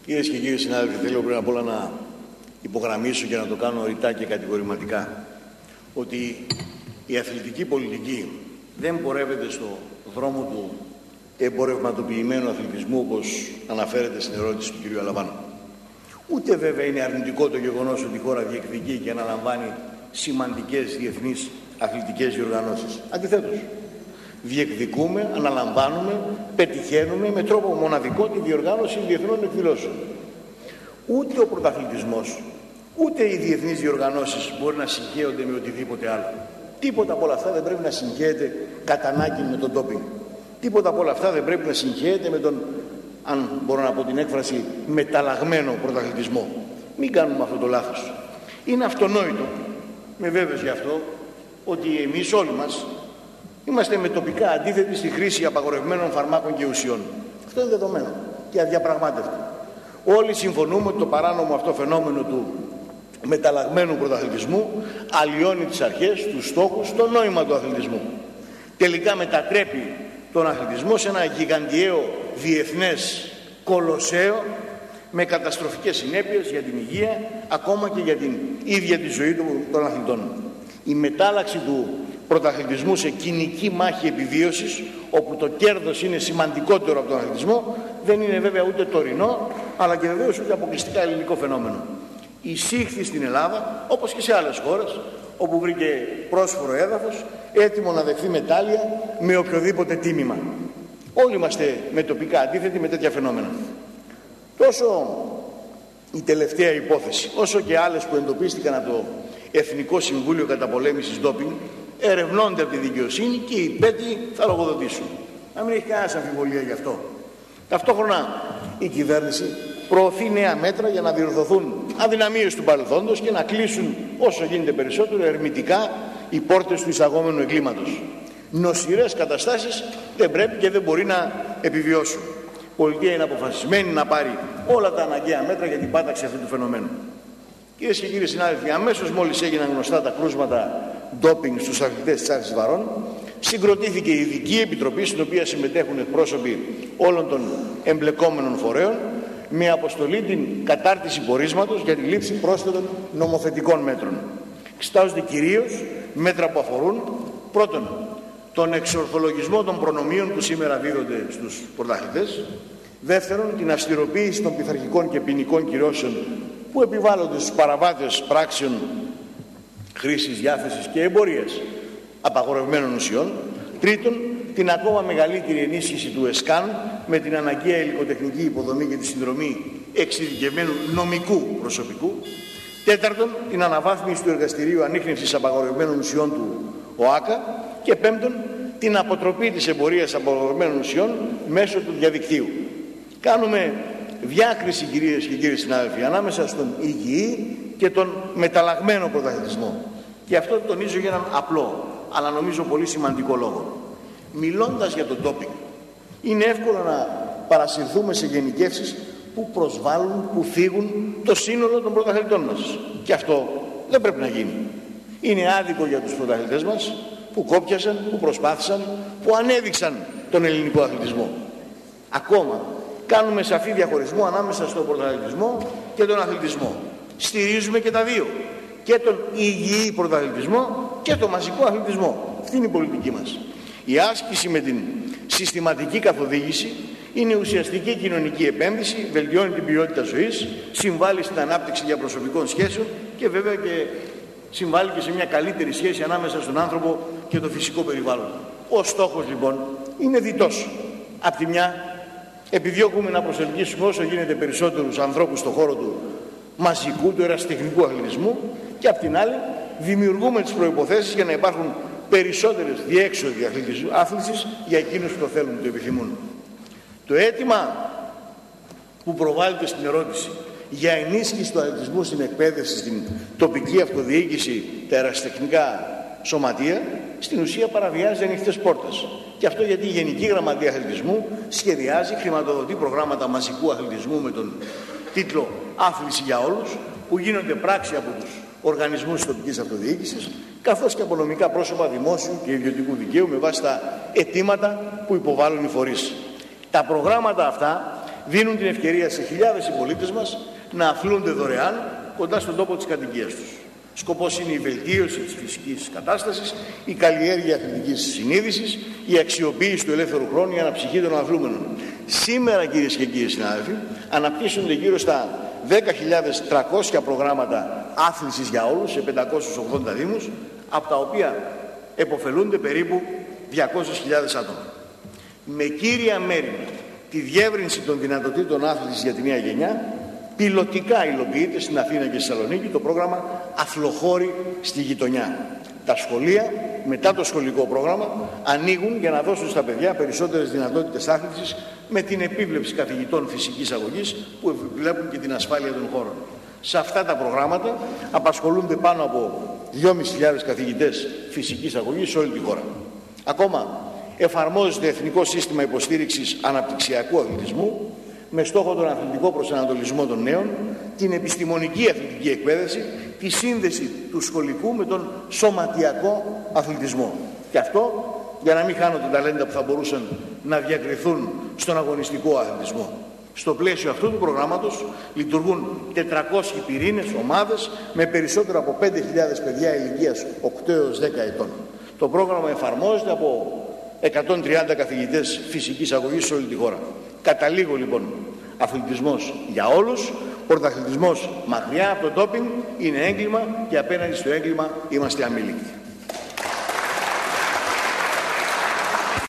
Κυρίες και κύριοι συνάδελφοι, θέλω πριν απ' όλα να υπογραμμίσω και να το κάνω ρητά και κατηγορηματικά ότι η αθλητική πολιτική δεν πορεύεται στο δρόμο του εμπορευματοποιημένου αθλητισμού, όπως αναφέρεται στην ερώτηση του κ. Αλαβάνου. Ούτε βέβαια είναι αρνητικό το γεγονός ότι η χώρα διεκδικεί και αναλαμβάνει σημαντικές διεθνείς αθλητικές διοργανώσεις. Αντιθέτως, διεκδικούμε, αναλαμβάνουμε, πετυχαίνουμε με τρόπο μοναδικό τη διοργάνωση διεθνών εκδηλώσεων. Ούτε ο πρωταθλητισμός, ούτε οι διεθνείς διοργανώσεις μπορεί να συγχέονται με οτιδήποτε άλλο. Τίποτα από όλα αυτά δεν πρέπει να συγχέεται κατά ανάγκη με τον ντόπινγκ. Τίποτα από όλα αυτά δεν πρέπει να συγχέεται με τον, αν μπορώ να πω την έκφραση, μεταλλαγμένο πρωταθλητισμό. Μην κάνουμε αυτό το λάθος. Είναι αυτονόητο, είμαι βέβαιος γι' αυτό, ότι εμείς όλοι μας είμαστε με τοπικά αντίθετοι στη χρήση απαγορευμένων φαρμάκων και ουσιών. Αυτό είναι δεδομένο και αδιαπραγμάτευτο. Όλοι συμφωνούμε ότι το παράνομο αυτό φαινόμενο του μεταλλαγμένου πρωταθλητισμού αλλοιώνει τις αρχές, τους στόχους, το νόημα του αθλητισμού. Τελικά μετατρέπει τον αθλητισμό σε ένα γιγαντιαίο διεθνές κολοσσέο με καταστροφικές συνέπειες για την υγεία, ακόμα και για την ίδια τη ζωή των αθλητών. Η μετάλλαξη του πρωταθλητισμού σε κοινική μάχη επιβίωσης, όπου το κέρδος είναι σημαντικότερο από τον αθλητισμό, δεν είναι βέβαια ούτε τωρινό, αλλά και βεβαίως ούτε αποκλειστικά ελληνικό φαινόμενο. Εισήχθη στην Ελλάδα, όπως και σε άλλες χώρες, όπου βρήκε πρόσφορο έδαφος, έτοιμο να δεχθεί μετάλλια με οποιοδήποτε τίμημα. Όλοι είμαστε με τοπικά αντίθετοι με τέτοια φαινόμενα. Τόσο η τελευταία υπόθεση, όσο και άλλες που εντοπίστηκαν από το Εθνικό Συμβούλιο Καταπολέμησης Ντόπινγκ, ερευνώνται από τη δικαιοσύνη και οι υπέτειοι θα λογοδοτήσουν. Να μην έχει κανένας αμφιβολία γι' αυτό. Ταυτόχρονα η κυβέρνηση προωθεί νέα μέτρα για να διορθωθούν αδυναμίες του παρελθόντος και να κλείσουν όσο γίνεται περισσότερο ερμητικά οι πόρτες του εισαγόμενου εγκλήματος. Νοσηρές καταστάσεις δεν πρέπει και δεν μπορεί να επιβιώσουν. Η πολιτεία είναι αποφασισμένη να πάρει όλα τα αναγκαία μέτρα για την πάταξη αυτού του φαινομένου. Κυρίες και κύριοι συνάδελφοι, αμέσως μόλις έγιναν γνωστά τα κρούσματα ντόπινγκ στους αθλητές της Άρχης Βαρών, συγκροτήθηκε η ειδική επιτροπή στην οποία συμμετέχουν εκπρόσωποι όλων των εμπλεκόμενων φορέων, με αποστολή την κατάρτιση πορίσματος για τη λήψη πρόσθετων νομοθετικών μέτρων. Εξετάζονται κυρίως μέτρα που αφορούν πρώτον τον εξορθολογισμό των προνομίων που σήμερα δίδονται στους πρωταθλητές, δεύτερον την αυστηροποίηση των πειθαρχικών και ποινικών κυρώσεων που επιβάλλονται στους παραβάτες πράξεων χρήσης, διάθεσης και εμπορίας απαγορευμένων ουσιών, τρίτον την ακόμα μεγαλύτερη ενίσχυση του ΕΣΚΑΝ με την αναγκαία υλικοτεχνική υποδομή και τη συνδρομή εξειδικευμένου νομικού προσωπικού, τέταρτον την αναβάθμιση του εργαστηρίου ανίχνευσης απαγορευμένων ουσιών του ΟΑΚΑ και πέμπτον την αποτροπή της εμπορίας απαγορευμένων ουσιών μέσω του διαδικτύου. Κάνουμε διάκριση, κυρίες και κύριοι συνάδελφοι, ανάμεσα στον υγιή και τον μεταλλαγμένο πρωταθλητισμό. Και αυτό το τονίζω για έναν απλό, αλλά νομίζω πολύ σημαντικό λόγο. Μιλώντας για το ντόπινγκ, είναι εύκολο να παρασυρθούμε σε γενικεύσεις που προσβάλλουν, που φύγουν το σύνολο των πρωταθλητών μας. Και αυτό δεν πρέπει να γίνει. Είναι άδικο για τους πρωταθλητές μας που κόπιασαν, που προσπάθησαν, που ανέδειξαν τον ελληνικό αθλητισμό. Ακόμα κάνουμε σαφή διαχωρισμό ανάμεσα στον πρωταθλητισμό και τον αθλητισμό. Στηρίζουμε και τα δύο. Και τον υγιή πρωταθλητισμό και τον μαζικό αθλητισμό. Αυτή είναι η πολιτική μας. Η άσκηση με την συστηματική καθοδήγηση είναι ουσιαστική κοινωνική επένδυση, βελτιώνει την ποιότητα ζωής, συμβάλλει στην ανάπτυξη διαπροσωπικών σχέσεων και βέβαια και συμβάλλει και σε μια καλύτερη σχέση ανάμεσα στον άνθρωπο και το φυσικό περιβάλλον. Ο στόχος λοιπόν είναι διτός. Απ' τη μια επιδιώκουμε να προσελκύσουμε όσο γίνεται περισσότερους ανθρώπους στον χώρο του μαζικού, του ερασιτεχνικού αθλητισμού, και απ' την άλλη δημιουργούμε τις προϋποθέσεις για να υπάρχουν περισσότερες διέξοδοι άθλησης για εκείνους που το θέλουν, το επιθυμούν. Το αίτημα που προβάλλεται στην ερώτηση για ενίσχυση του αθλητισμού στην εκπαίδευση, στην τοπική αυτοδιοίκηση, τα ερασιτεχνικά σωματεία, στην ουσία παραβιάζει ανοιχτές πόρτες. Και αυτό γιατί η Γενική Γραμματεία Αθλητισμού σχεδιάζει, χρηματοδοτεί προγράμματα μαζικού αθλητισμού με τον τίτλο «Άθληση για όλους», που γίνονται πράξη από τους οργανισμούς της τοπικής αυτοδιοίκησης, καθώς και από νομικά πρόσωπα δημόσιου και ιδιωτικού δικαίου με βάση τα αιτήματα που υποβάλλουν οι φορείς. Τα προγράμματα αυτά δίνουν την ευκαιρία σε χιλιάδες συμπολίτες μας να αθλούνται δωρεάν κοντά στον τόπο της κατοικίας τους. Σκοπός είναι η βελτίωση της φυσικής κατάστασης, η καλλιέργεια αθλητικής συνείδησης, η αξιοποίηση του ελεύθερου χρόνου, η αναψυχή των αθλούμενων. Σήμερα, κυρίες και κύριοι συνάδελφοι, αναπτύσσονται γύρω στα 10.300 προγράμματα άθλησης για όλους σε 580 δήμους, από τα οποία επωφελούνται περίπου 200.000 άτομα. Με κύρια μέρη τη διεύρυνση των δυνατοτήτων άθλησης για τη νέα γενιά, πιλωτικά υλοποιείται στην Αθήνα και στη Θεσσαλονίκη το πρόγραμμα Αθλοχώροι στη γειτονιά. Τα σχολεία, μετά το σχολικό πρόγραμμα, ανοίγουν για να δώσουν στα παιδιά περισσότερες δυνατότητες άθλησης με την επίβλεψη καθηγητών φυσικής αγωγής που επιβλέπουν και την ασφάλεια των χώρων. Σε αυτά τα προγράμματα απασχολούνται πάνω από 2.500 καθηγητές φυσικής αγωγής σε όλη τη χώρα. Ακόμα εφαρμόζεται Εθνικό Σύστημα Υποστήριξης Αναπτυξιακού Αθλητισμού με στόχο τον αθλητικό προσανατολισμό των νέων, την επιστημονική αθλητική εκπαίδευση, τη σύνδεση του σχολικού με τον σωματιακό αθλητισμό. Και αυτό για να μην χάνονται ταλέντα που θα μπορούσαν να διακριθούν στον αγωνιστικό αθλητισμό. Στο πλαίσιο αυτού του προγράμματος λειτουργούν 400 πυρήνες, ομάδες με περισσότερο από 5.000 παιδιά ηλικίας 8 έως 10 ετών. Το πρόγραμμα εφαρμόζεται από 130 καθηγητές φυσικής αγωγής σε όλη τη χώρα. Καταλήγω λοιπόν, αθλητισμός για όλους, πρωταθλητισμός μακριά από το ντόπινγκ είναι έγκλημα και απέναντι στο έγκλημα είμαστε αμήλικτοι.